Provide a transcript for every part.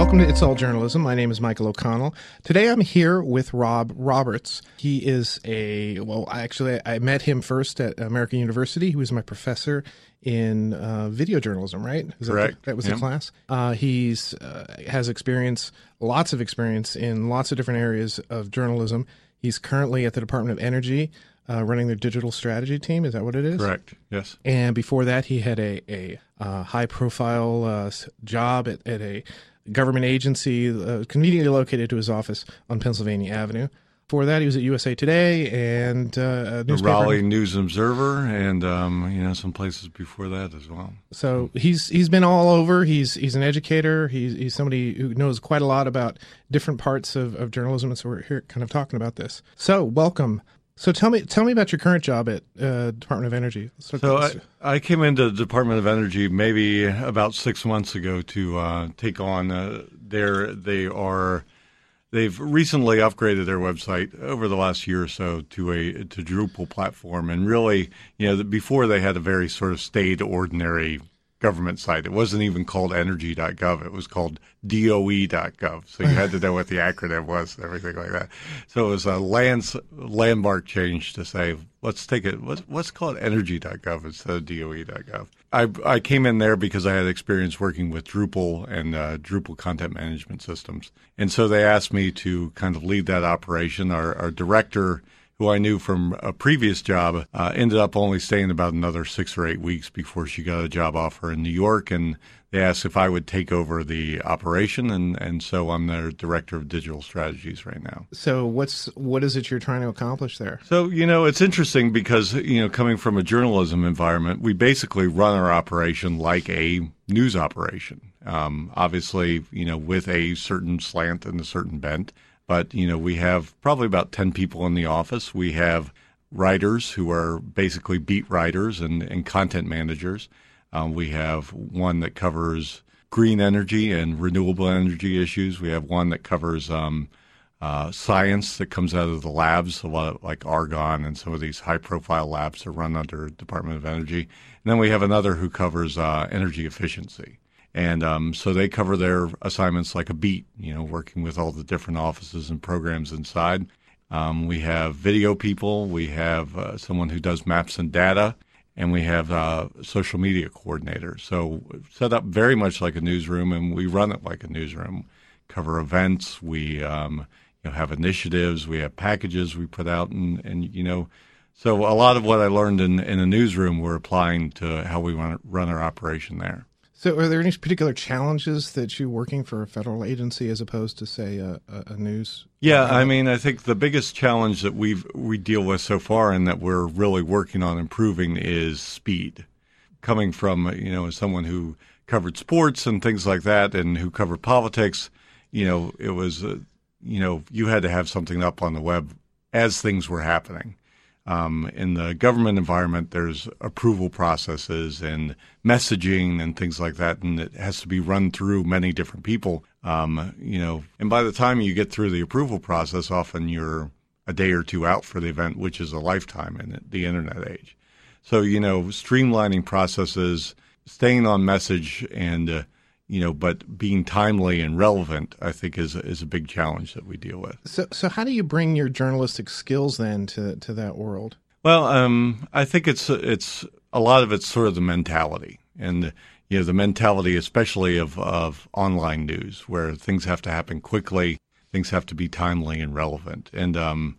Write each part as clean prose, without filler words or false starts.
Welcome to It's All Journalism. My name is Michael O'Connell. Today I'm here with Rob Roberts. He is I met him first at American University. He was my professor in video journalism, right? Correct. That was the class. He's has lots of experience in lots of different areas of journalism. He's currently at the Department of Energy running their digital strategy team. Is that what it is? Correct, yes. And before that, he had a high-profile job at a government agency conveniently located to his office on Pennsylvania Avenue. Before that, he was at USA Today and the Raleigh News Observer, and some places before that as well. So he's been all over. He's an educator. He's somebody who knows quite a lot about different parts of journalism, and so we're here kind of talking about this. So welcome. So tell me about your current job at Department of Energy. I came into the Department of Energy maybe about 6 months ago to take on they've recently upgraded their website over the last year or so to Drupal platform, and really, before they had a very sort of staid, ordinary government site. It wasn't even called energy.gov. It was called DOE.gov. So you had to know what the acronym was and everything like that. So it was a landmark change to say, let's call it energy.gov instead of DOE.gov. I came in there because I had experience working with Drupal and Drupal content management systems. And so they asked me to kind of lead that operation. Our director, who I knew from a previous job, ended up only staying about another 6 or 8 weeks before she got a job offer in New York, and they asked if I would take over the operation, and so I'm their director of digital strategies right now. So what is it you're trying to accomplish there? So, it's interesting because, coming from a journalism environment, we basically run our operation like a news operation, obviously, with a certain slant and a certain bent. But, we have probably about 10 people in the office. We have writers who are basically beat writers and content managers. We have one that covers green energy and renewable energy issues. We have one that covers science that comes out of the labs, a lot of, like Argonne and some of these high-profile labs that run under Department of Energy. And then we have another who covers energy efficiency. And so they cover their assignments like a beat, working with all the different offices and programs inside. We have video people. We have someone who does maps and data. And we have a social media coordinator. So set up very much like a newsroom, and we run it like a newsroom. Cover events. We have initiatives. We have packages we put out. And so a lot of what I learned in a newsroom we're applying to how we run our operation there. So are there any particular challenges that you're working for a federal agency as opposed to, say, a news? Yeah, I think the biggest challenge that we deal with so far and that we're really working on improving is speed. Coming from, as someone who covered sports and things like that and who covered politics, it was, you had to have something up on the web as things were happening. In the government environment, there's approval processes and messaging and things like that, and it has to be run through many different people. And by the time you get through the approval process, often you're a day or two out for the event, which is a lifetime in the internet age. So, streamlining processes, staying on message, and but being timely and relevant, I think, is a big challenge that we deal with. So how do you bring your journalistic skills then to that world? Well, I think it's a lot of it's sort of the mentality, and the mentality, especially of online news, where things have to happen quickly, things have to be timely and relevant, and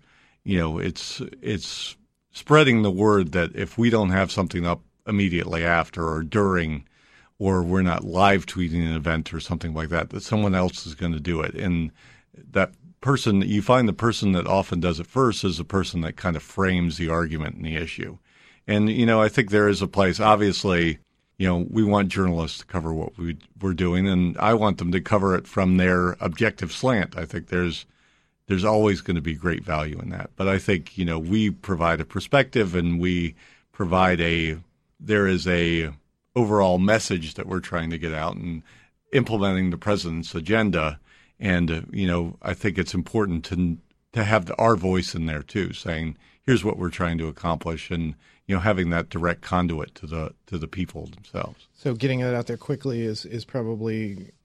it's spreading the word that if we don't have something up immediately after or during, or we're not live tweeting an event or something like that someone else is going to do it. And that person, you find the person that often does it first is the person that kind of frames the argument and the issue. And, I think there is a place, obviously, we want journalists to cover what we're doing, and I want them to cover it from their objective slant. I think there's always going to be great value in that. But I think, we provide a perspective, and we provide there is a overall message that we're trying to get out and implementing the president's agenda. And, I think it's important to have our voice in there too, saying, here's what we're trying to accomplish, and, having that direct conduit to the people themselves. So getting it out there quickly is probably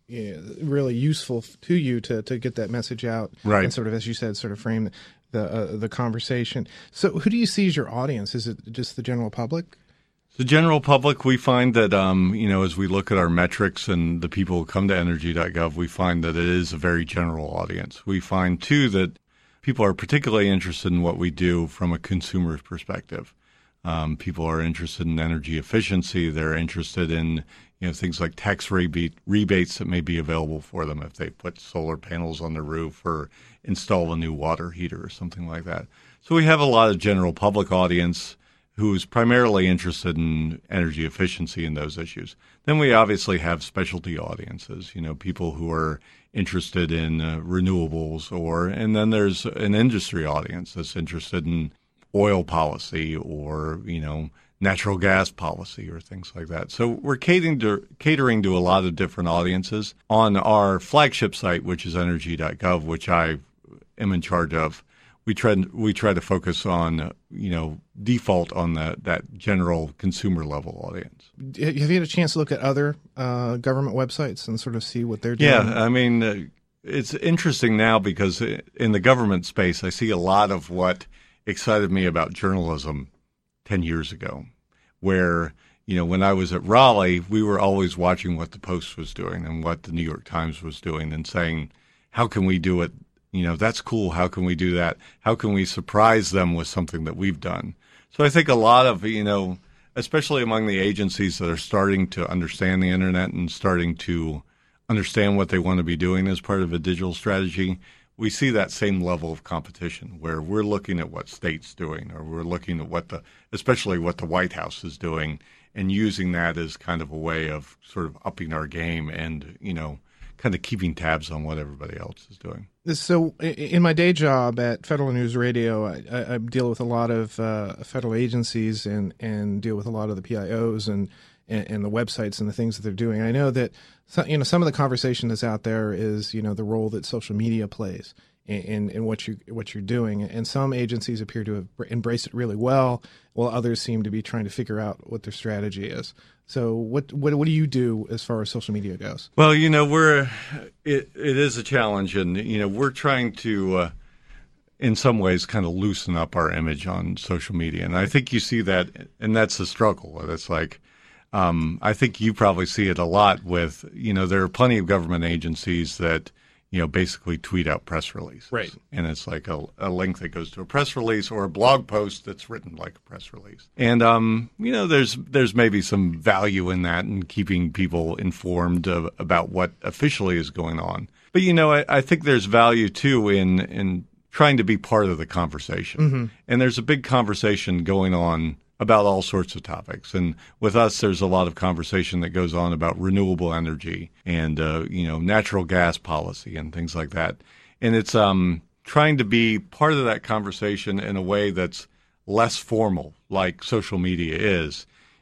really useful to you to get that message out, right? And sort of, as you said, sort of frame the conversation. So, who do you see as your audience? Is it just the general public? The general public, we find that, as we look at our metrics and the people who come to energy.gov, we find that it is a very general audience. We find, too, that people are particularly interested in what we do from a consumer's perspective. People are interested in energy efficiency. They're interested in things like tax rebates that may be available for them if they put solar panels on their roof or install a new water heater or something like that. So we have a lot of general public audience who's primarily interested in energy efficiency and those issues. Then we obviously have specialty audiences, people who are interested in renewables, and then there's an industry audience that's interested in oil policy or, natural gas policy or things like that. So we're catering to a lot of different audiences. On our flagship site, which is energy.gov, which I am in charge of, we try to focus on, default on that general consumer level audience. Have you had a chance to look at other government websites and sort of see what they're doing? Yeah, I mean, it's interesting now because in the government space, I see a lot of what excited me about journalism 10 years ago, where, when I was at Raleigh, we were always watching what the Post was doing and what the New York Times was doing and saying, how can we do it? That's cool. How can we do that? How can we surprise them with something that we've done? So I think a lot of, especially among the agencies that are starting to understand the internet and starting to understand what they want to be doing as part of a digital strategy, we see that same level of competition where we're looking at what state's doing, or we're looking at especially what the White House is doing, and using that as kind of a way of sort of upping our game and, kind of keeping tabs on what everybody else is doing. So in my day job at Federal News Radio, I deal with a lot of federal agencies and deal with a lot of the PIOs and the websites and the things that they're doing. I know that some of the conversation that's out there is the role that social media plays in what you're doing, and some agencies appear to have embraced it really well, while others seem to be trying to figure out what their strategy is. So what do you do as far as social media goes? Well, it is a challenge, and we're trying to in some ways kind of loosen up our image on social media, and I think you see that, and that's the struggle. It's like I think you probably see it a lot with there are plenty of government agencies that basically tweet out press releases. Right. And it's like a link that goes to a press release or a blog post that's written like a press release. And, there's maybe some value in that and keeping people informed about what officially is going on. But, I think there's value, too, in trying to be part of the conversation. Mm-hmm. And there's a big conversation going on about all sorts of topics. And with us, there's a lot of conversation that goes on about renewable energy and, natural gas policy and things like that. And it's trying to be part of that conversation in a way that's less formal, like social media is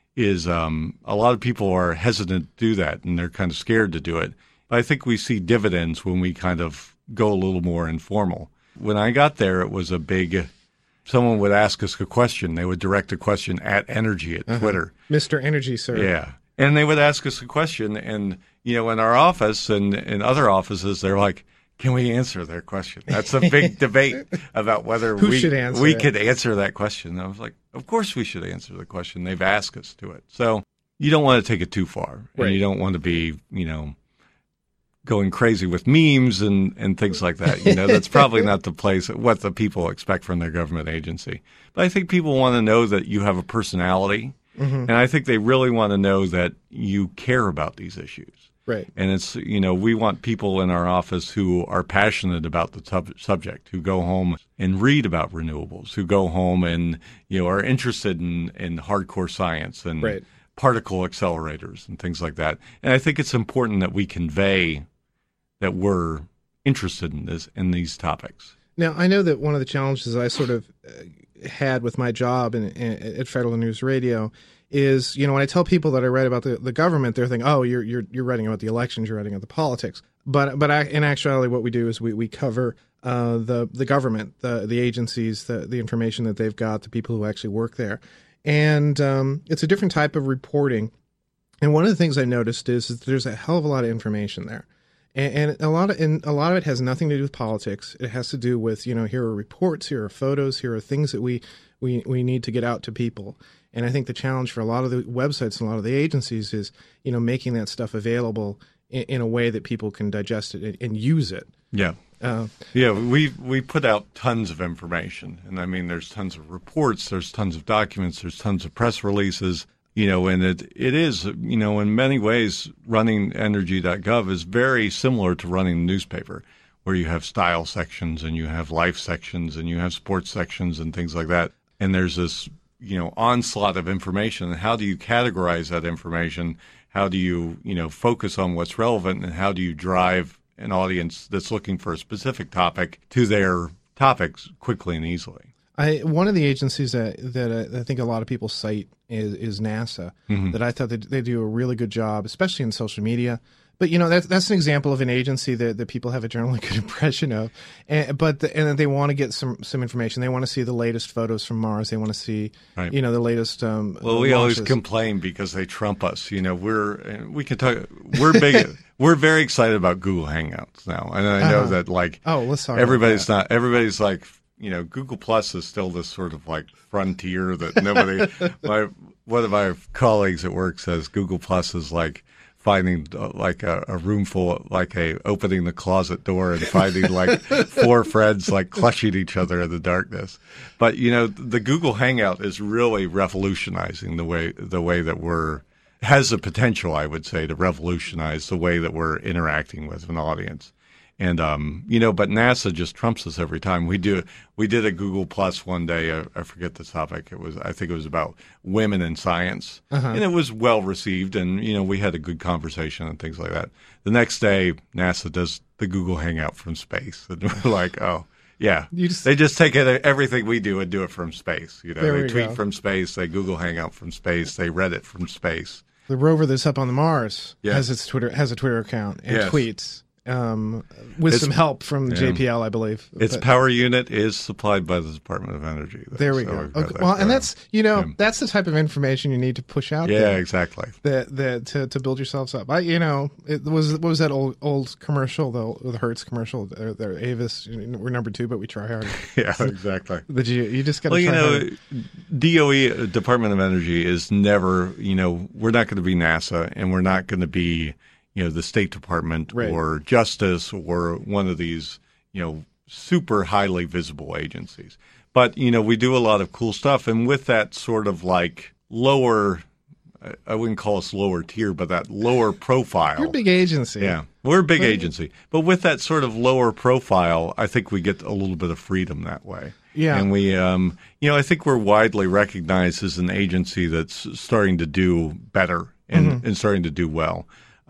a lot of people are hesitant to do that, and they're kind of scared to do it. But I think we see dividends when we kind of go a little more informal. When I got there, it was someone would ask us a question. They would direct a question at Energy at Twitter. Mr. Energy, sir. Yeah. And they would ask us a question. And, in our office and in other offices, they're like, can we answer their question? That's a big debate about whether we could answer that question. And I was like, of course we should answer the question. They've asked us to it. So you don't want to take it too far. Right. And you don't want to be, going crazy with memes and things like that. That's probably not the place, what the people expect from their government agency. But I think people want to know that you have a personality. Mm-hmm. And I think they really want to know that you care about these issues. Right. And it's, we want people in our office who are passionate about the subject, who go home and read about renewables, who go home and, are interested in hardcore science and right. particle accelerators and things like that. And I think it's important that we convey that we're interested in these topics. Now, I know that one of the challenges I sort of had with my job at Federal News Radio is, when I tell people that I write about the government, they're thinking, oh, you're writing about the elections, you're writing about the politics. But in actuality, what we do is we cover the government, the agencies, the information that they've got, the people who actually work there. And it's a different type of reporting. And one of the things I noticed is that there's a hell of a lot of information there. And a lot of it has nothing to do with politics. It has to do with, here are reports, here are photos, here are things that we need to get out to people. And I think the challenge for a lot of the websites and a lot of the agencies is, making that stuff available in a way that people can digest it and use it. Yeah. We put out tons of information. And I mean, there's tons of reports, there's tons of documents, there's tons of press releases, and it is, in many ways, running energy.gov is very similar to running a newspaper, where you have style sections and you have life sections and you have sports sections and things like that. And there's this, onslaught of information. And how do you categorize that information? How do you, focus on what's relevant, and how do you drive an audience that's looking for a specific topic to their topics quickly and easily? One of the agencies that I think a lot of people cite is NASA, that I thought they do a really good job, especially in social media. But, that's an example of an agency that people have a generally good impression of. And they want to get some information. They want to see the latest photos from Mars. They want to see, right. The latest Well, we always complain because they trump us. We're big. We're very excited about Google Hangouts now. And I know that, let's talk everybody's about that. Everybody's like, Google Plus is still this sort of frontier that nobody. One of my colleagues at work says Google Plus is like finding a room full, opening the closet door and finding four friends clutching each other in the darkness. But the Google Hangout is really revolutionizing the way that has the potential, I would say, to revolutionize the way that we're interacting with an audience. And, but NASA just trumps us every time. We did a Google Plus one day. I forget the topic. I think it was about women in science. And it was well received. And, we had a good conversation and things like that. The next day, NASA does the Google Hangout from space. And we're like, oh, yeah. They just take everything we do and do it from space. They tweet from space. They Google Hangout from space. They Reddit from space. The rover that's up on the Mars has a Twitter account and tweets. With some help from JPL, I believe. Its power unit is supplied by the Department of Energy. There we go. Okay. Well, and that's that's the type of information you need to push out. Yeah, there. Exactly. To build yourselves up. It was what was that old commercial, the Hertz commercial? They're Avis. We're number 2, but we try harder. Yeah, exactly. You just got to try harder. DOE, Department of Energy, is never. We're not going to be NASA, and we're not going to be. The State Department or Justice or one of these, super highly visible agencies. But, we do a lot of cool stuff. And with that sort of lower, I wouldn't call us lower tier, but that lower profile. You're a big agency. Yeah, we're a big agency. But with that sort of lower profile, I think we get a little bit of freedom that way. Yeah. And we, I think we're widely recognized as an agency that's starting to do better and starting to do well.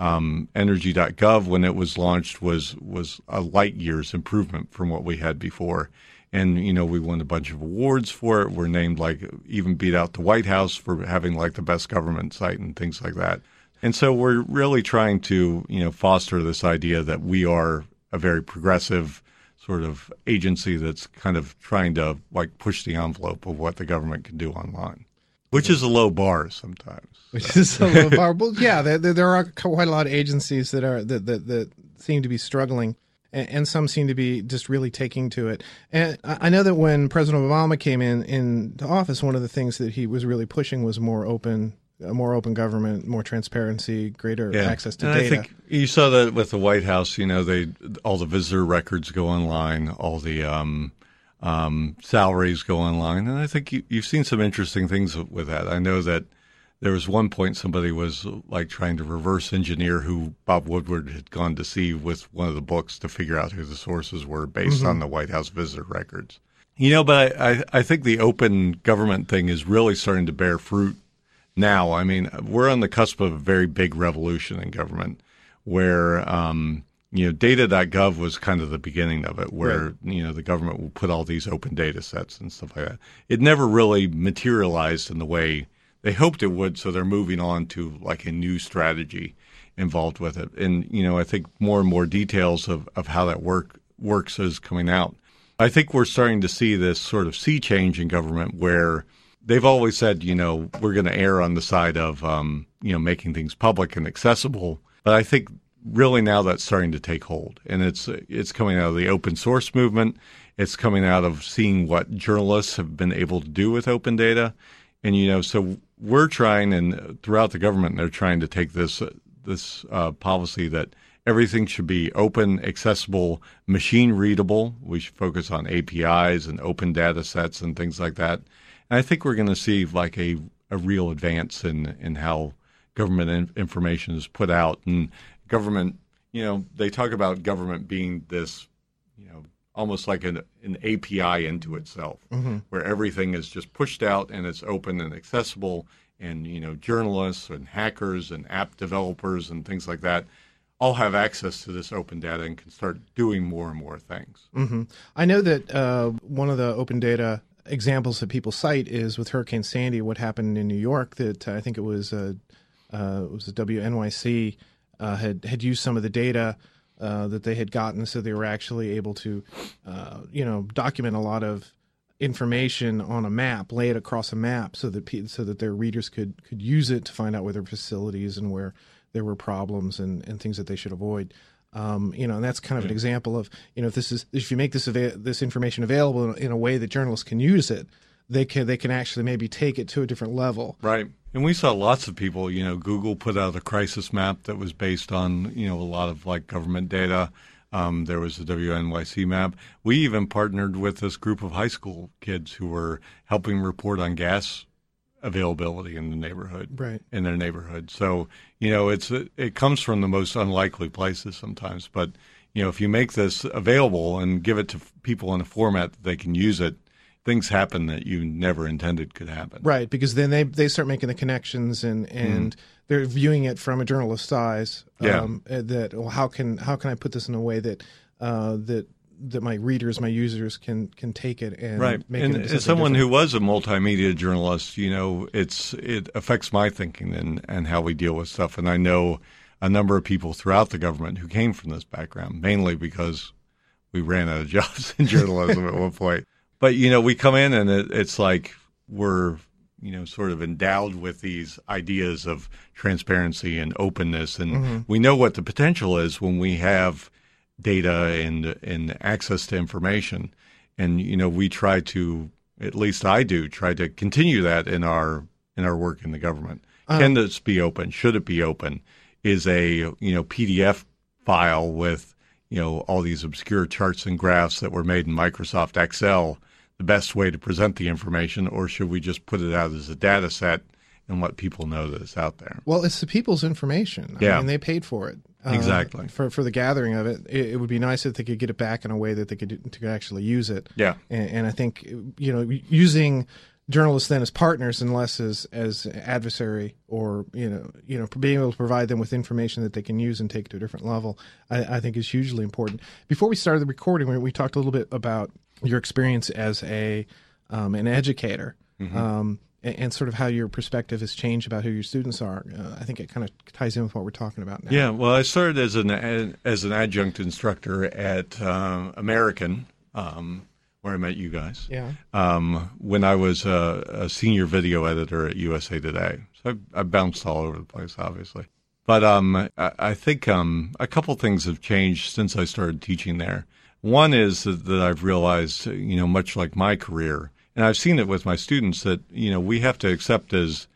Energy.gov, when it was launched, was a light years improvement from what we had before. And, we won a bunch of awards for it. We're named even beat out the White House for having the best government site and things like that. And so we're really trying to, foster this idea that we are a very progressive sort of agency that's kind of trying to push the envelope of what the government can do online. Which is a low bar sometimes. Which is a low bar. Well, yeah, there are quite a lot of agencies that seem to be struggling, and some seem to be just really taking to it. And I know that when President Obama came into office, one of the things that he was really pushing was more open government, more transparency, greater access to data. I think you saw that with the White House. All the visitor records go online, all the salaries go online. And I think you've seen some interesting things with that. I know that there was one point somebody was trying to reverse engineer who Bob Woodward had gone to see with one of the books to figure out who the sources were based on the White House visitor records. But I think the open government thing is really starting to bear fruit now. I mean, we're on the cusp of a very big revolution in government where data.gov was kind of the beginning of it, where, the government will put all these open data sets and stuff like that. It never really materialized in the way they hoped it would, so they're moving on to a new strategy involved with it. And, I think more and more details of how that works is coming out. I think we're starting to see this sort of sea change in government where they've always said, we're going to err on the side of, making things public and accessible. But I think really now that's starting to take hold, and it's coming out of the open source movement. It's coming out of seeing what journalists have been able to do with open data, and so we're trying, and throughout the government, they're trying to take this policy that everything should be open, accessible, machine readable. We should focus on APIs and open data sets and things like that. And I think we're going to see like a real advance in how government information is put out. And government, they talk about government being this, almost like an API into itself, where everything is just pushed out and it's open and accessible. And, journalists and hackers and app developers and things like that all have access to this open data and can start doing more and more things. Mm-hmm. I know that one of the open data examples that people cite is with Hurricane Sandy, what happened in New York, that I think it was the WNYC had used some of the data that they had gotten, so they were actually able to, document a lot of information on a map, lay it across a map, so that their readers could use it to find out where there were facilities and where there were problems and things that they should avoid. And that's kind of an example of, if you make this information available in a way that journalists can use it, they can actually maybe take it to a different level. Right. And we saw lots of people, Google put out a crisis map that was based on, a lot of like government data. There was the WNYC map. We even partnered with this group of high school kids who were helping report on gas availability in the neighborhood, right, in their neighborhood. So, it comes from the most unlikely places sometimes. But, if you make this available and give it to people in a format that they can use it, things happen that you never intended could happen. Right, because then they start making the connections and they're viewing it from a journalist's eyes. That how can I put this in a way that that my readers, my users can take it and make it into something as someone different. who was a multimedia journalist, it affects my thinking and how we deal with stuff. And I know a number of people throughout the government who came from this background, mainly because we ran out of jobs in journalism at one point. But, we come in and it's like we're, sort of endowed with these ideas of transparency and openness. And we know what the potential is when we have data and access to information. And, we try to, at least I do, try to continue that in our work in the government. Can this be open? Should it be open? Is a, PDF file with, all these obscure charts and graphs that were made in Microsoft Excel the best way to present the information, or should we just put it out as a data set and let people know that it's out there? Well, it's the people's information. I mean, they paid for it. Exactly. For the gathering of it. It would be nice if they could get it back in a way that they could actually use it. Yeah. And I think, using journalists then as partners and less as adversary, or, being able to provide them with information that they can use and take to a different level, I think is hugely important. Before we started the recording, we talked a little bit about your experience as an educator, and sort of how your perspective has changed about who your students are. I think it kind of ties in with what we're talking about now. Yeah, well, I started as an adjunct instructor at American, where I met you guys. Yeah. When I was a senior video editor at USA Today, so I bounced all over the place, obviously. But I think a couple things have changed since I started teaching there. One is that I've realized, much like my career, and I've seen it with my students, that, we have to accept as,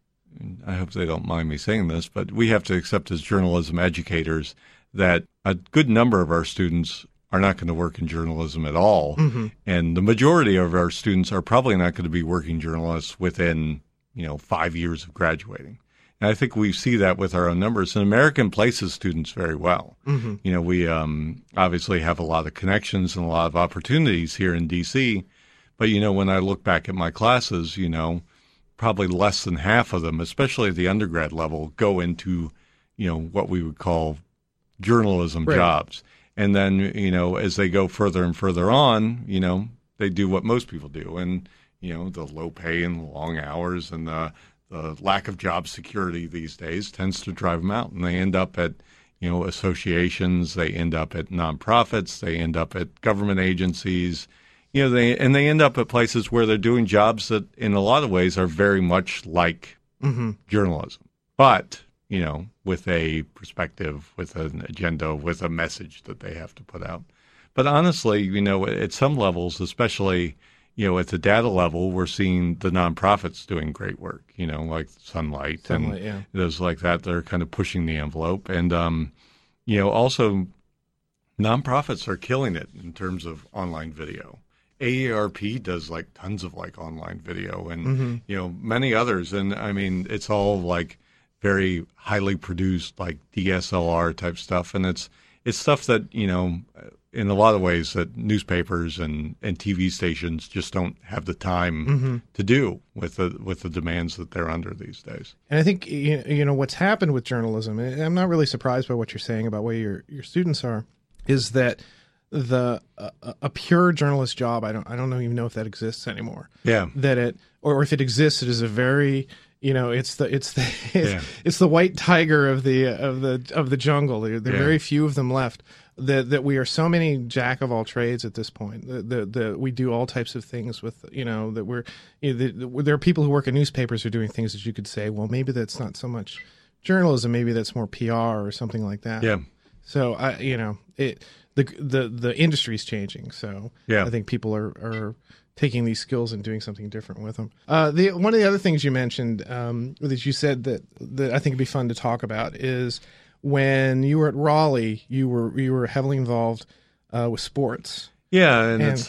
I hope they don't mind me saying this, but we have to accept as journalism educators that a good number of our students are not going to work in journalism at all. And the majority of our students are probably not going to be working journalists within, 5 years of graduating. And I think we see that with our own numbers. And American places students very well. We obviously have a lot of connections and a lot of opportunities here in D.C., but, when I look back at my classes, probably less than half of them, especially at the undergrad level, go into, what we would call journalism jobs. And then, as they go further and further on, they do what most people do. And, the low pay and the long hours and the lack of job security these days tends to drive them out. And they end up at, associations, they end up at nonprofits, they end up at government agencies, they end up at places where they're doing jobs that in a lot of ways are very much like journalism. But, with a perspective, with an agenda, with a message that they have to put out. But honestly, you know, at some levels, especially, you know, at the data level, we're seeing the nonprofits doing great work, you know, like Sunlight and yeah. those like that. They're kind of pushing the envelope. And, you know, also nonprofits are killing it in terms of online video. AARP does like tons of like online video and, you know, many others. And I mean, it's all like very highly produced, like DSLR type stuff. And it's stuff that, you know, in a lot of ways that newspapers and TV stations just don't have the time to do with the demands that they're under these days. And I think, you know, what's happened with journalism, and I'm not really surprised by what you're saying about where your students are, is that a pure journalist job, I don't even know if that exists anymore. Yeah. That it, or if it exists, it is a very, you know, it's the white tiger of the jungle. There are very few of them left. That we are so many jack of all trades at this point. That we do all types of things with, you know, that we're, you know, there are people who work in newspapers who are doing things that you could say, well, maybe that's not so much journalism, maybe that's more PR or something like that. Yeah. So you know, the industry's changing. So yeah. I think people are taking these skills and doing something different with them. One of the other things you mentioned that you said that I think would be fun to talk about is when you were at Raleigh, you were heavily involved with sports. Yeah, and it's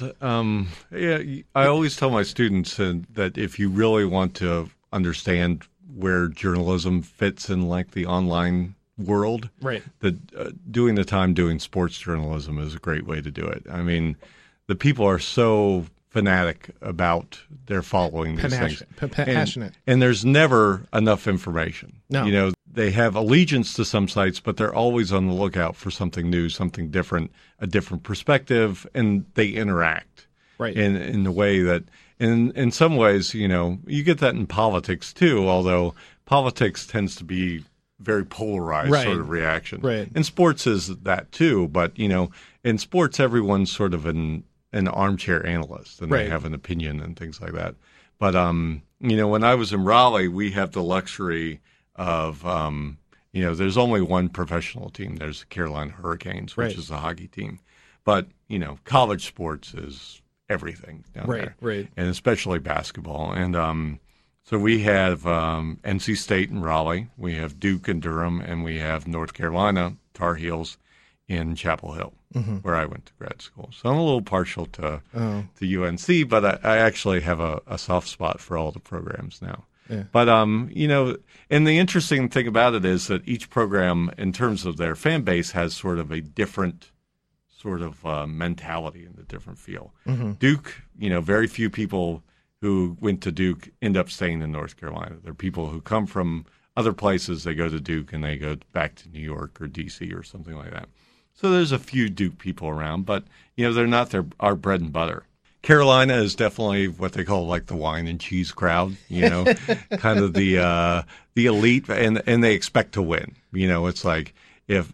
I always tell my students that if you really want to understand where journalism fits in like the online world, right, that doing the time doing sports journalism is a great way to do it. I mean, the people are so fanatic about their following these things. Passionate. And there's never enough information. No. You know, they have allegiance to some sites, but they're always on the lookout for something new, something different, a different perspective, and they interact in the way that, in some ways, you know, you get that in politics too, although politics tends to be very polarized sort of reaction. Right. And sports is that too, but, you know, in sports, everyone's sort of an armchair analyst, and they have an opinion and things like that. But, you know, when I was in Raleigh, we have the luxury of, you know, there's only one professional team. There's the Carolina Hurricanes, which is a hockey team. But, you know, college sports is everything down there. Right. And especially basketball. And so we have NC State in Raleigh. We have Duke in Durham. And we have North Carolina Tar Heels in Chapel Hill, where I went to grad school. So I'm a little partial to UNC, but I actually have a soft spot for all the programs now. Yeah. But, you know, and the interesting thing about it is that each program, in terms of their fan base, has sort of a different sort of mentality and a different feel. Duke, you know, very few people who went to Duke end up staying in North Carolina. There are people who come from other places, they go to Duke, and they go back to New York or D.C. or something like that. So there's a few Duke people around, but, you know, they're not our bread and butter. Carolina is definitely what they call like the wine and cheese crowd, you know, kind of the elite, and they expect to win. You know, it's like if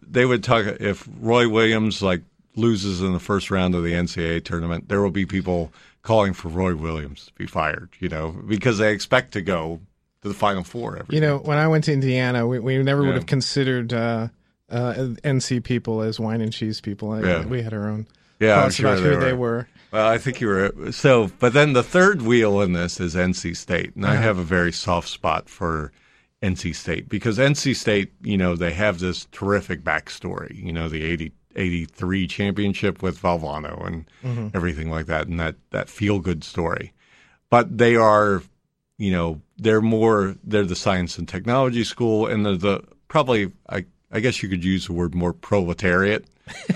Roy Williams like loses in the first round of the NCAA tournament, there will be people calling for Roy Williams to be fired, you know, because they expect to go to the Final Four every year. You know, when I went to Indiana, we never would have considered NC people as wine and cheese people. We had our own thoughts about who they were. Well, I think you were. So, but then the third wheel in this is NC State. And I have a very soft spot for NC State because NC State, you know, they have this terrific backstory, you know, the 83 championship with Valvano and everything like that, and that feel-good story. But they are, you know, they're the science and technology school, and they're I guess you could use the word more proletariat.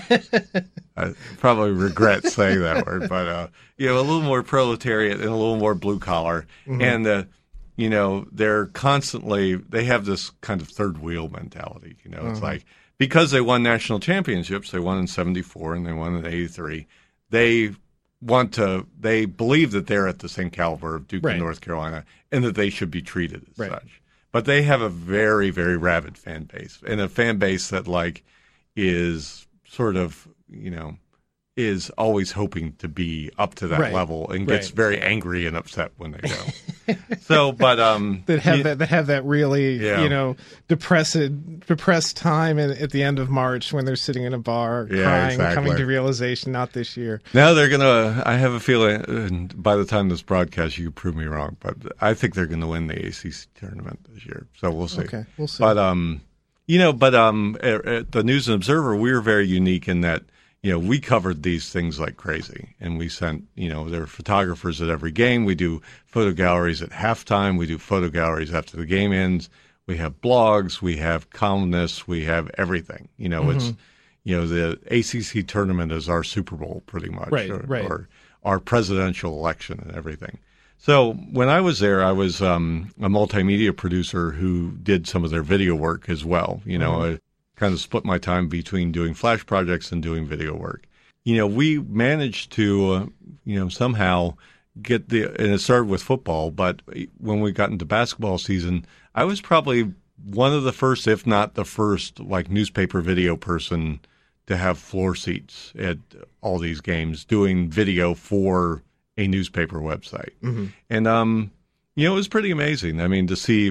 I probably regret saying that word, but you know, a little more proletariat and a little more blue collar, and you know, they have this kind of third wheel mentality. You know, it's like because they won national championships, they won in '74 and they won in '83. They believe that they're at the same caliber of Duke and North Carolina, and that they should be treated as such. But they have a very, very rabid fan base, and a fan base that like is sort of, you know, is always hoping to be up to that level and gets very angry and upset when they go. So, but that have that really depressed time at the end of March when they're sitting in a bar crying, exactly. coming to realization, not this year. Now they're gonna. I have a feeling, and by the time this broadcast, you can prove me wrong, but I think they're going to win the ACC tournament this year. So we'll see. Okay, we'll see. But at the News and Observer, we were very unique in that. We covered these things like crazy, and we sent, there were photographers at every game. We do photo galleries at halftime. We do photo galleries after the game ends. We have blogs. We have columnists. We have everything. It's, the ACC tournament is our Super Bowl pretty much, or our presidential election and everything. So when I was there, I was a multimedia producer who did some of their video work as well. I kind of split my time between doing flash projects and doing video work. We managed to, somehow get and it started with football, but when we got into basketball season, I was probably one of the first, if not the first, newspaper video person to have floor seats at all these games, doing video for a newspaper website. Mm-hmm. And, it was pretty amazing. I mean, to see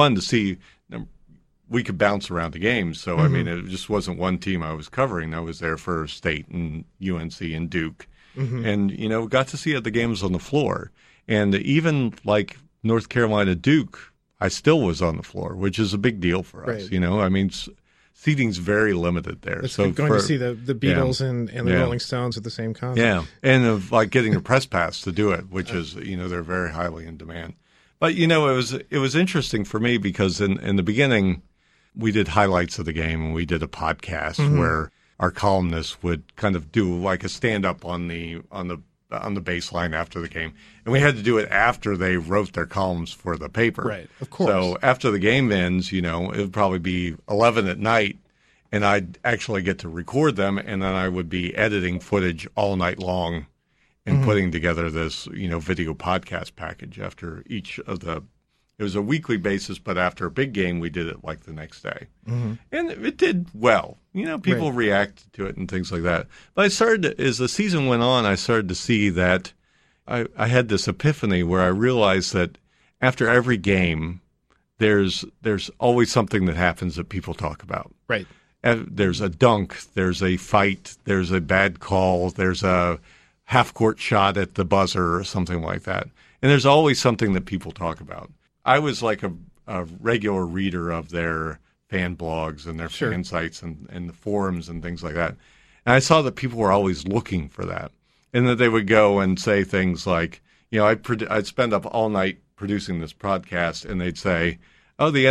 we could bounce around the games. So, I mean, it just wasn't one team I was covering. I was there for State and UNC and Duke. Mm-hmm. And, got to see the games on the floor. And even North Carolina Duke, I still was on the floor, which is a big deal for us. I mean, seating's very limited there. It's going to see the Beatles and the Rolling Stones at the same concert. Yeah, and of getting a press pass to do it, which is, they're very highly in demand. But, it was interesting for me because in the beginning – we did highlights of the game, and we did a podcast where our columnists would kind of do a stand-up on the baseline after the game, and we had to do it after they wrote their columns for the paper. Right, of course. So after the game ends, it would probably be 11 at night, and I'd actually get to record them, and then I would be editing footage all night long and putting together this video podcast package after each of the. It was a weekly basis, but after a big game, we did it the next day. Mm-hmm. And it did well. People reacted to it and things like that. But as the season went on, I started to see that I had this epiphany where I realized that after every game, there's always something that happens that people talk about. Right. There's a dunk, there's a fight, there's a bad call, there's a half-court shot at the buzzer or something like that. And there's always something that people talk about. I was a regular reader of their fan blogs and their fan sites and the forums and things like that. And I saw that people were always looking for that. And that they would go and say things like, I'd spend up all night producing this podcast, and they'd say, oh, the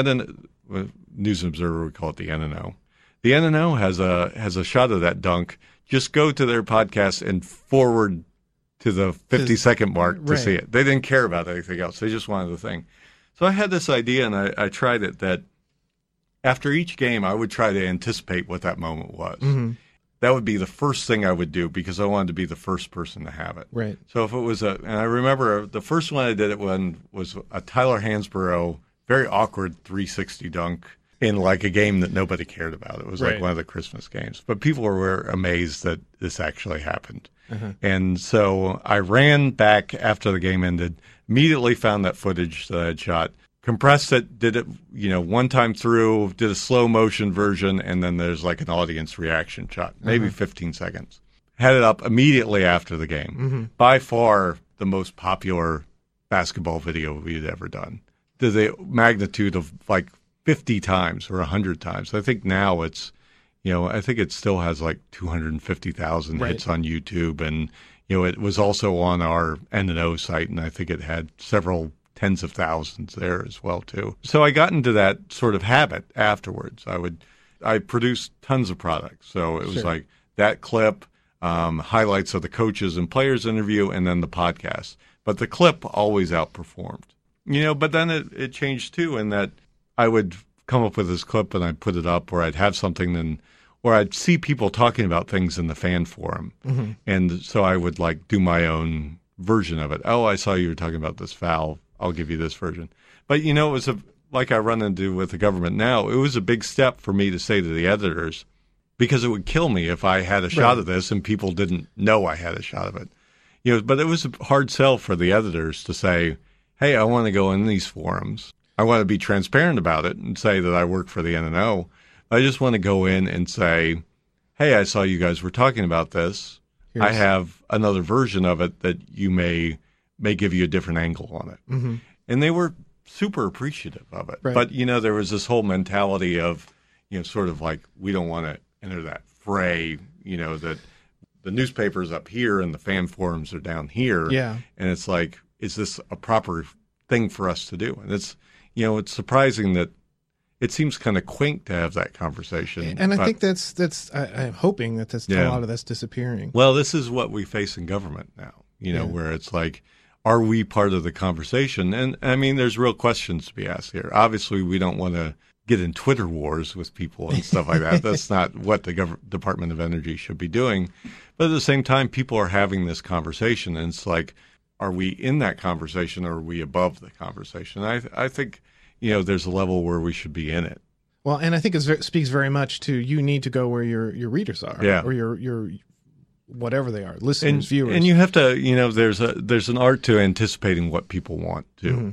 News and Observer would call it the NNO. The NNO has a shot of that dunk. Just go to their podcast and forward to the 50-second mark to see it. They didn't care about anything else. They just wanted the thing. So I had this idea, and I tried it, that after each game, I would try to anticipate what that moment was. Mm-hmm. That would be the first thing I would do because I wanted to be the first person to have it. Right. So if it was and I remember the first one I did it when was a Tyler Hansborough, very awkward 360 dunk in a game that nobody cared about. It was one of the Christmas games. But people were amazed that this actually happened. Uh-huh. And so I ran back after the game ended, immediately found that footage that I had shot, compressed it, did it, one time through, did a slow motion version, and then there's an audience reaction shot, maybe 15 seconds. Had it up immediately after the game. Mm-hmm. By far the most popular basketball video we had ever done. To the magnitude of 50 times or 100 times. I think now it's, I think it still has 250,000 hits on YouTube, and it was also on our NNO site, and I think it had several tens of thousands there as well too. So I got into that sort of habit afterwards. I produced tons of products, so it was that clip, highlights of the coaches and players interview, and then the podcast. But the clip always outperformed. But then it changed too, in that I would come up with this clip and I'd put it up, or I'd have something or I'd see people talking about things in the fan forum. Mm-hmm. And so I would do my own version of it. Oh, I saw you were talking about this foul. I'll give you this version. But, it was like I run into with the government now, it was a big step for me to say to the editors, because it would kill me if I had a shot of this and people didn't know I had a shot of it. But it was a hard sell for the editors to say, hey, I want to go in these forums. I want to be transparent about it and say that I work for the NNO. I just want to go in and say, hey, I saw you guys were talking about this. I have another version of it that you may give you a different angle on it. Mm-hmm. And they were super appreciative of it. Right. But, there was this whole mentality of, sort of like, we don't want to enter that fray, that the newspaper's up here and the fan forums are down here. Yeah. And it's like, is this a proper thing for us to do? And it's, it's surprising that it seems kind of quaint to have that conversation. And I think that's I'm hoping that a lot of that's disappearing. Well, this is what we face in government now, where it's like, are we part of the conversation? And I mean, there's real questions to be asked here. Obviously, we don't want to get in Twitter wars with people and stuff like that. That's not what the Department of Energy should be doing. But at the same time, people are having this conversation, and it's like, are we in that conversation or are we above the conversation? I think, there's a level where we should be in it. Well, and I think it speaks very much to you need to go where your readers are, or your whatever they are, listeners, viewers. And you have to, there's an art to anticipating what people want to,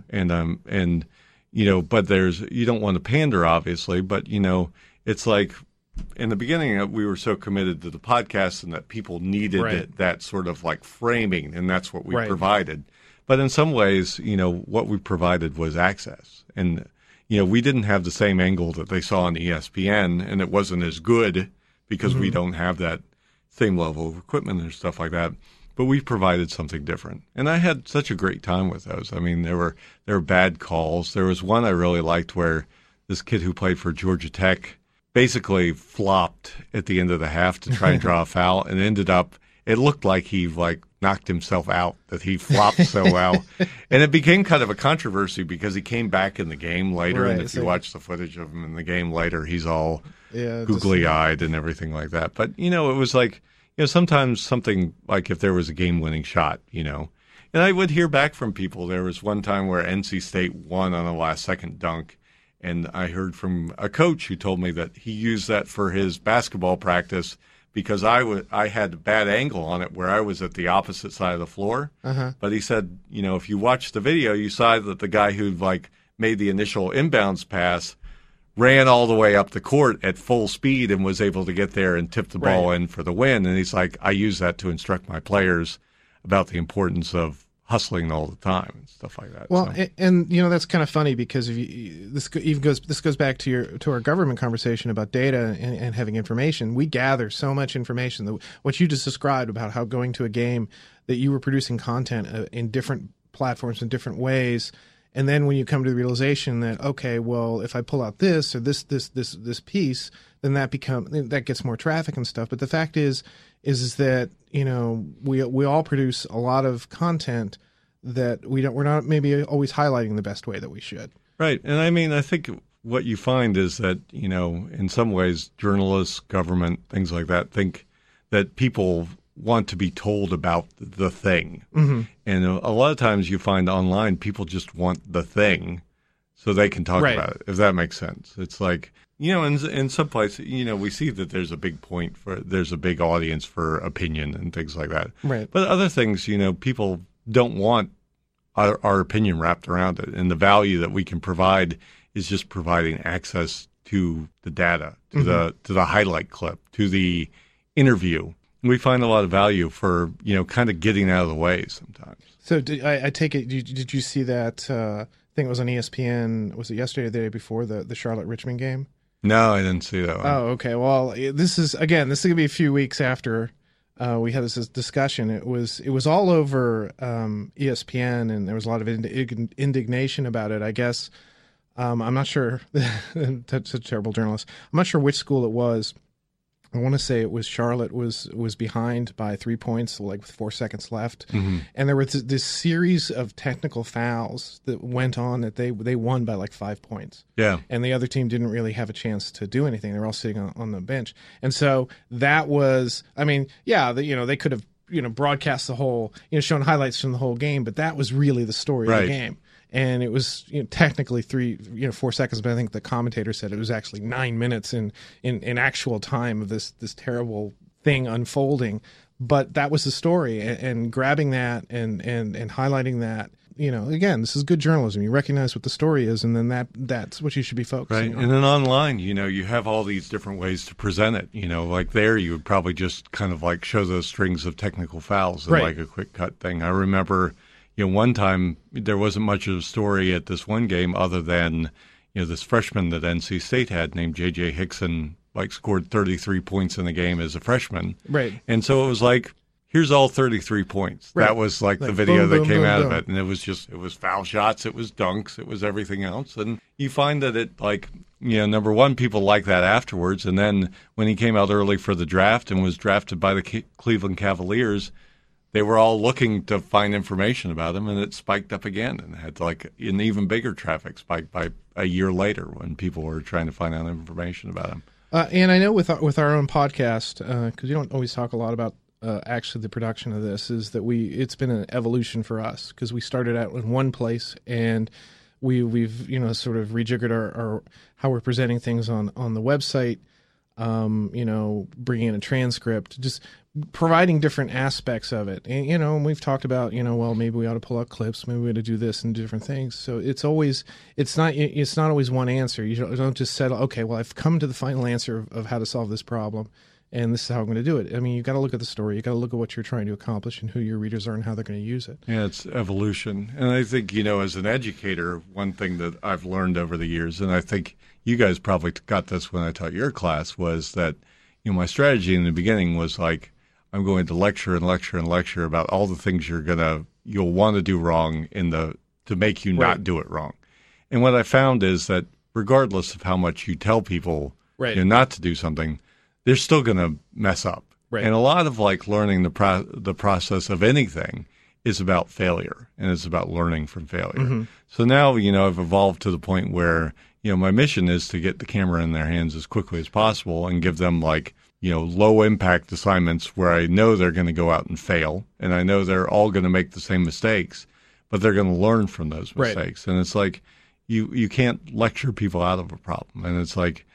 and but you don't want to pander, obviously, but it's like in the beginning we were so committed to the podcast and that people needed that sort of like framing, and that's what we provided. But in some ways, what we provided was access, and we didn't have the same angle that they saw on ESPN, and it wasn't as good because we don't have that same level of equipment and stuff like that. But we provided something different. And I had such a great time with those. I mean, there were bad calls. There was one I really liked where this kid who played for Georgia Tech basically flopped at the end of the half to try and draw a foul, and ended up, it looked like he knocked himself out, that he flopped so well. And it became kind of a controversy because he came back in the game later, and if you watch the footage of him in the game later, he's all googly-eyed and everything like that. But, it was like, sometimes something like if there was a game-winning shot, and I would hear back from people. There was one time where NC State won on a last-second dunk, and I heard from a coach who told me that he used that for his basketball practice because I had a bad angle on it where I was at the opposite side of the floor. Uh-huh. But he said, if you watch the video, you saw that the guy who made the initial inbounds pass ran all the way up the court at full speed and was able to get there and tip the ball in for the win. And he's like, I use that to instruct my players about the importance of hustling all the time and stuff like that. Well, so. and that's kind of funny because this goes back to our government conversation about data and having information. We gather so much information. What you just described about how going to a game that you were producing content in different platforms in different ways. And then when you come to the realization that, okay, well, if I pull out this or this piece, then that gets more traffic and stuff. But the fact is that, we all produce a lot of content that we're not maybe always highlighting the best way that we should. Right. And I mean, I think what you find is that, in some ways, journalists, government, things like that, think that people want to be told about the thing. Mm-hmm. And a lot of times you find online people just want the thing so they can talk about it, if that makes sense. It's like, in some places, we see that there's a big audience for opinion and things like that. Right. But other things, people don't want our opinion wrapped around it. And the value that we can provide is just providing access to the data, to the highlight clip, to the interview. We find a lot of value for, kind of getting out of the way sometimes. So I take it, did you see that I think it was on ESPN, was it yesterday or the day before, the Charlotte-Richmond game? No, I didn't see that one. Oh, okay. Well, this is going to be a few weeks after we had this discussion. It was all over ESPN, and there was a lot of indignation about it, I guess. I'm not sure. That's a terrible journalist. I'm not sure which school it was. I want to say it was Charlotte was behind by 3 points, with 4 seconds left. Mm-hmm. And there was this series of technical fouls that went on that they won by 5 points. Yeah. And the other team didn't really have a chance to do anything. They were all sitting on the bench. And so that was, they could have, broadcast the whole, shown highlights from the whole game, but that was really the story of the game. And it was technically 4 seconds, but I think the commentator said it was actually 9 minutes in actual time of this terrible thing unfolding. But that was the story, and grabbing that and highlighting that again, this is good journalism. You recognize what the story is, and then that's what you should be focusing right. on. And then online, you have all these different ways to present it. Like there, you would probably just kind of like show those strings of technical fouls and like a quick cut thing. I remember, one time there wasn't much of a story at this one game other than, this freshman that NC State had named J.J. Hickson, like scored 33 points in the game as a freshman. Right. And so it was like, here's all 33 points. Right. That was like the video that came out of it. And it was foul shots, it was dunks, it was everything else. And you find that it number one, people like that afterwards. And then when he came out early for the draft and was drafted by the Cleveland Cavaliers, they were all looking to find information about him, and it spiked up again and had like an even bigger traffic spike by a year later when people were trying to find out information about him. And I know with our own podcast, because you don't always talk a lot about actually the production of this, is that it's been an evolution for us because we started out in one place and we've sort of rejiggered our how we're presenting things on the website, bringing in a transcript, just providing different aspects of it. And, and we've talked about, well, maybe we ought to pull out clips, maybe we ought to do this and different things. So it's not always one answer. You don't just settle, okay, well, I've come to the final answer of how to solve this problem, and this is how I'm going to do it. I mean, you've got to look at the story. You've got to look at what you're trying to accomplish and who your readers are and how they're going to use it. Yeah, it's evolution. And I think, as an educator, one thing that I've learned over the years, and I think you guys probably got this when I taught your class, was that, my strategy in the beginning was like, I'm going to lecture and lecture and lecture about all the things you'll want to do wrong to make you not do it wrong. And what I found is that regardless of how much you tell people not to do something, they're still going to mess up. Right. And a lot of like learning the process of anything is about failure, and it's about learning from failure. Mm-hmm. So now, I've evolved to the point where, my mission is to get the camera in their hands as quickly as possible and give them like, low impact assignments where I know they're going to go out and fail, and I know they're all going to make the same mistakes, but they're going to learn from those mistakes. Right. And it's like, you can't lecture people out of a problem. And it's like,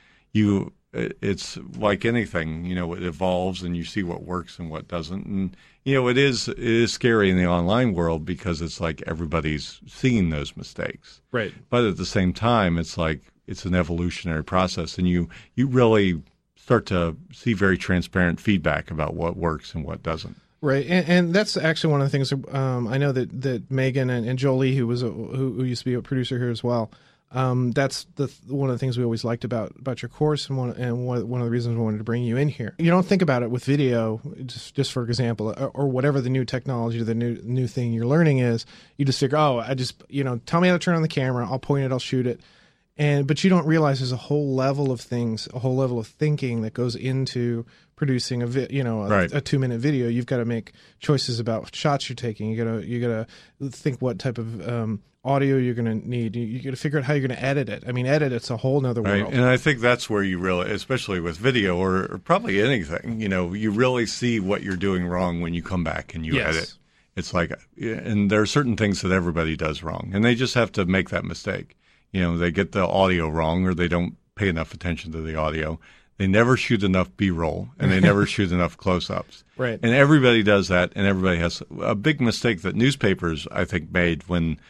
it's like anything, it evolves and you see what works and what doesn't. And, it is scary in the online world because it's like everybody's seeing those mistakes. Right. But at the same time, it's like, it's an evolutionary process, and you really start to see very transparent feedback about what works and what doesn't. Right, and that's actually one of the things. I know that Megan and Jolie, who used to be a producer here as well, that's one of the things we always liked about your course, and one of the reasons we wanted to bring you in here. You don't think about it with video, just for example, or whatever the new technology or the new thing you're learning is. You just figure, I just tell me how to turn on the camera, I'll point it, I'll shoot it. But you don't realize there's a whole level of things, a whole level of thinking that goes into producing a 2-minute video. You've got to make choices about shots you're taking. You gotta think what type of audio you're going to need. You got to figure out how you're going to edit it. I mean, it's a whole nother world. Right. And I think that's where you really, especially with video or probably anything, you really see what you're doing wrong when you come back and you edit. It's like, and there are certain things that everybody does wrong, and they just have to make that mistake. They get the audio wrong, or they don't pay enough attention to the audio. They never shoot enough B-roll, and they never shoot enough close-ups. Right. And everybody does that, and everybody has a big mistake that newspapers, I think, made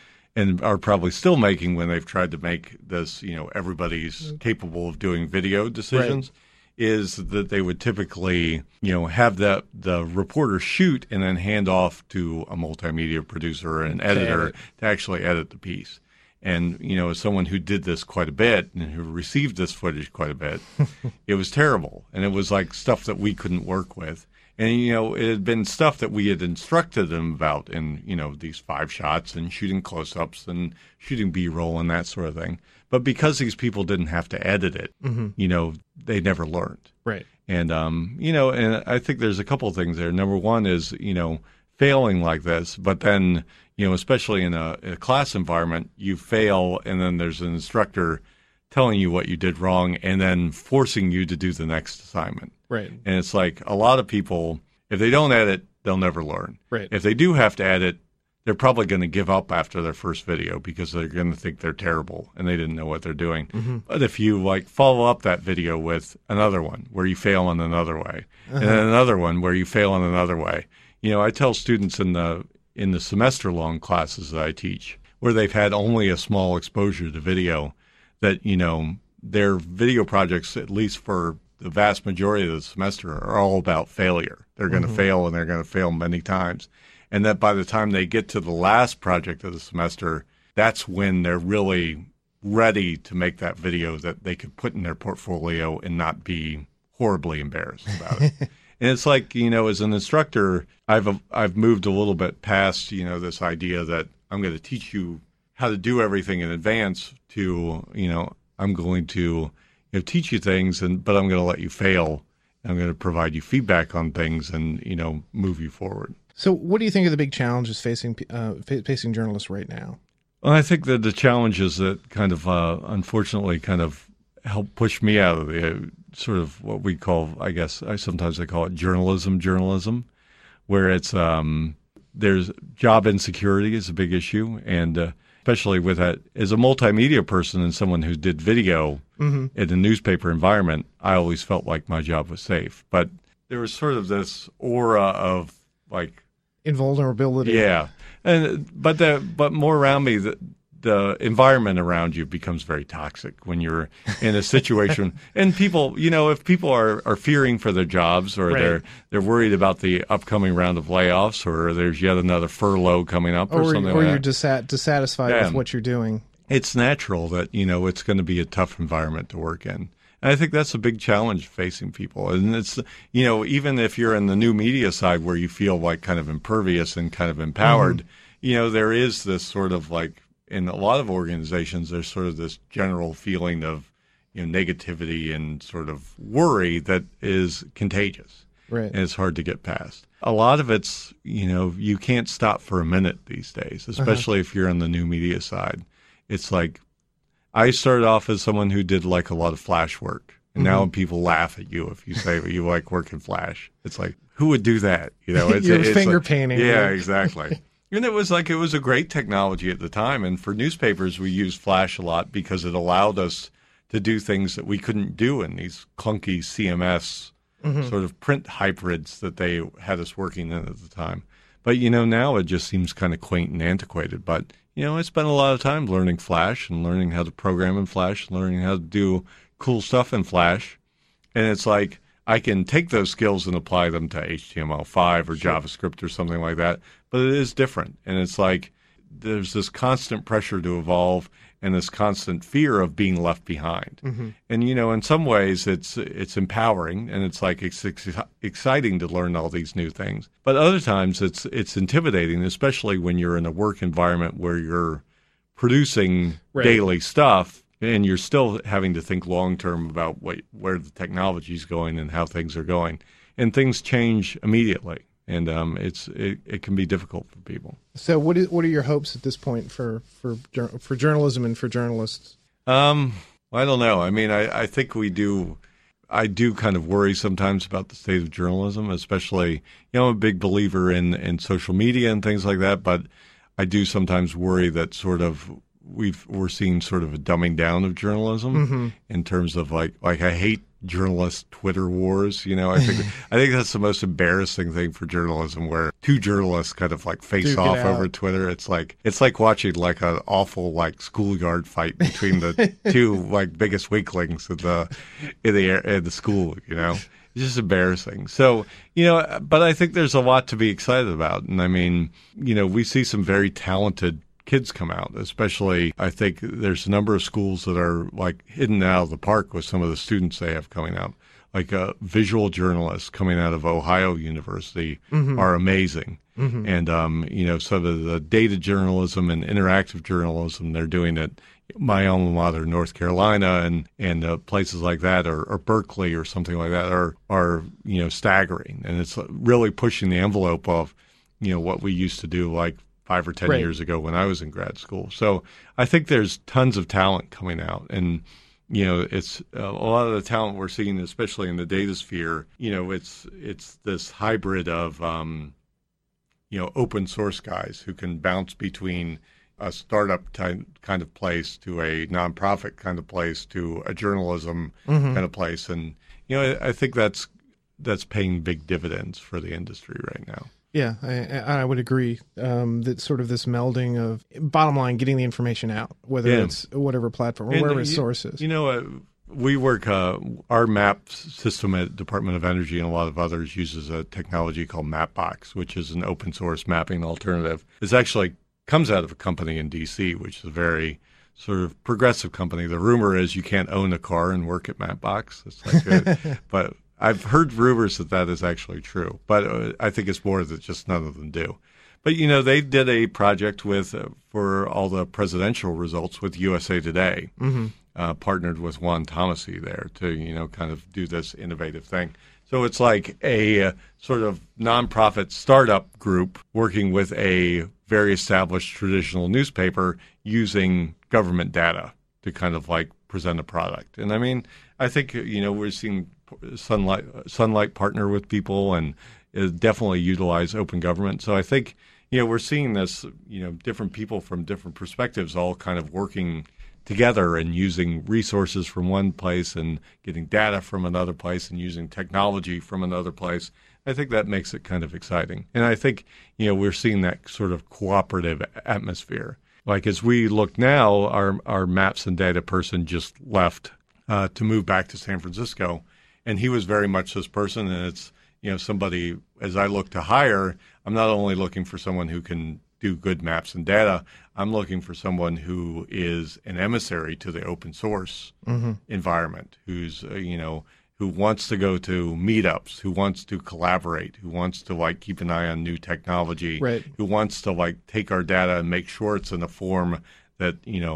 and are probably still making when they've tried to make this, everybody's capable of doing video decisions, is that they would typically, have the reporter shoot and then hand off to a multimedia producer or an editor to actually edit the piece. And, as someone who did this quite a bit and who received this footage quite a bit, it was terrible. And it was like stuff that we couldn't work with. And, it had been stuff that we had instructed them about in, these 5 shots and shooting close-ups and shooting B-roll and that sort of thing. But because these people didn't have to edit it, they never learned. Right. And, and I think there's a couple of things there. Number one is, failing like this, but then, especially in a class environment, you fail and then there's an instructor telling you what you did wrong and then forcing you to do the next assignment. Right. And it's like a lot of people, if they don't edit, they'll never learn. Right. If they do have to edit, they're probably going to give up after their first video because they're going to think they're terrible and they didn't know what they're doing. Mm-hmm. But if you follow up that video with another one where you fail in another way, and then another one where you fail in another way, I tell students in in the semester-long classes that I teach, where they've had only a small exposure to video, that, their video projects, at least for the vast majority of the semester, are all about failure. They're going to fail, and they're going to fail many times. And that by the time they get to the last project of the semester, that's when they're really ready to make that video that they could put in their portfolio and not be horribly embarrassed about it. And it's like, as an instructor, I've moved a little bit past, this idea that I'm going to teach you how to do everything in advance to, I'm going to teach you things, but I'm going to let you fail. I'm going to provide you feedback on things and, move you forward. So what do you think are the big challenges facing journalists right now? Well, I think that the challenges that kind of, unfortunately, kind of help push me out of the sort of what we call, I guess, sometimes I call it journalism, where it's there's job insecurity is a big issue, and especially with that, as a multimedia person and someone who did video in a newspaper environment, I always felt like my job was safe. But there was sort of this aura of like invulnerability. Yeah, but more around me, the environment around you becomes very toxic when you're in a situation. And people, if people are fearing for their jobs, or right. they're worried about the upcoming round of layoffs, or there's yet another furlough coming up, or something like that. Or you're dissatisfied with what you're doing. It's natural that, it's going to be a tough environment to work in. And I think that's a big challenge facing people. And it's, even if you're in the new media side where you feel like kind of impervious and kind of empowered, there is this sort of like, in a lot of organizations, there's sort of this general feeling of, negativity and sort of worry that is contagious. Right. And it's hard to get past. A lot of it's, you can't stop for a minute these days, especially if you're on the new media side. It's like, I started off as someone who did like a lot of Flash work. And now people laugh at you if you say you like work in Flash. It's like, who would do that? It's finger like, painting. Yeah, exactly. And it was a great technology at the time. And for newspapers, we used Flash a lot because it allowed us to do things that we couldn't do in these clunky CMS sort of print hybrids that they had us working in at the time. But, now it just seems kind of quaint and antiquated. But, I spent a lot of time learning Flash and learning how to program in Flash, learning how to do cool stuff in Flash. And it's like, I can take those skills and apply them to HTML5 or JavaScript or something like that, but it is different. And it's like there's this constant pressure to evolve and this constant fear of being left behind. And, in some ways it's empowering, and it's like it's exciting to learn all these new things. But other times it's intimidating, especially when you're in a work environment where you're producing daily stuff. And you're still having to think long-term about where the technology is going and how things are going. And things change immediately. And it can be difficult for people. So what are your hopes at this point for journalism and for journalists? I don't know. I mean, I think I do kind of worry sometimes about the state of journalism, especially, I'm a big believer in social media and things like that. But I do sometimes worry that sort of we're seeing sort of a dumbing down of journalism in terms of like I hate journalist Twitter wars. I think that's the most embarrassing thing for journalism, where two journalists kind of like face off over Twitter. It's like watching like an awful like schoolyard fight between the two like biggest weaklings in the school. It's just embarrassing. So, but I think there's a lot to be excited about. And I mean, we see some very talented kids come out, especially I think there's a number of schools that are like hidden out of the park with some of the students they have coming out. Like visual journalists coming out of Ohio University are amazing. And, some of the data journalism and interactive journalism they're doing at my alma mater, North Carolina, and places like that, or Berkeley or something like that are staggering. And it's really pushing the envelope of, what we used to do like 5 or 10 years ago when I was in grad school. So I think there's tons of talent coming out. And, it's a lot of the talent we're seeing, especially in the data sphere, it's this hybrid of, open source guys who can bounce between a startup kind of place to a nonprofit kind of place to a journalism kind of place. And, I think that's paying big dividends for the industry right now. Yeah, I would agree that sort of this melding of, bottom line, getting the information out, whether it's whatever platform or wherever its source is. We work, our map system at Department of Energy and a lot of others uses a technology called Mapbox, which is an open source mapping alternative. It actually comes out of a company in D.C., which is a very sort of progressive company. The rumor is you can't own a car and work at Mapbox. That's not good. But I've heard rumors that is actually true. But I think it's more that just none of them do. But, they did a project with for all the presidential results with USA Today, partnered with Juan Thomasy there to, kind of do this innovative thing. So it's like a sort of nonprofit startup group working with a very established traditional newspaper using government data to kind of like present a product. And I mean, I think, we're seeing Sunlight partner with people and definitely utilize open government. So I think, we're seeing this, different people from different perspectives all kind of working together and using resources from one place and getting data from another place and using technology from another place. I think that makes it kind of exciting. And I think, we're seeing that sort of cooperative atmosphere. Like as we look now, our maps and data person just left to move back to San Francisco. And he was very much this person. And it's, somebody, as I look to hire, I'm not only looking for someone who can do good maps and data, I'm looking for someone who is an emissary to the open source environment, who's, who wants to go to meetups, who wants to collaborate, who wants to keep an eye on new technology, right, who wants to take our data and make sure it's in a form that,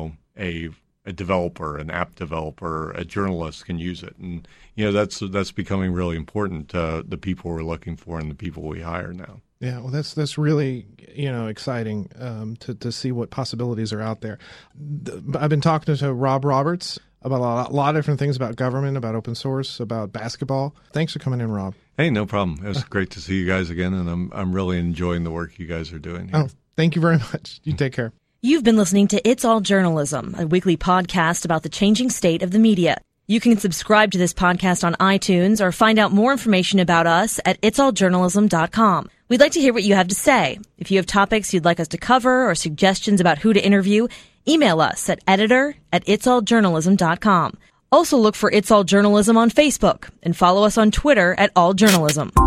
a developer, an app developer, a journalist can use it. And, that's becoming really important to the people we're looking for and the people we hire now. Yeah, well, that's really, exciting to see what possibilities are out there. I've been talking to Rob Roberts about a lot of different things about government, about open source, about basketball. Thanks for coming in, Rob. Hey, no problem. It was great to see you guys again, and I'm really enjoying the work you guys are doing here. Oh, thank you very much. You take care. You've been listening to It's All Journalism, a weekly podcast about the changing state of the media. You can subscribe to this podcast on iTunes or find out more information about us at itsalljournalism.com. We'd like to hear what you have to say. If you have topics you'd like us to cover or suggestions about who to interview, email us at editor@itsalljournalism.com. Also look for It's All Journalism on Facebook and follow us on Twitter @AllJournalism.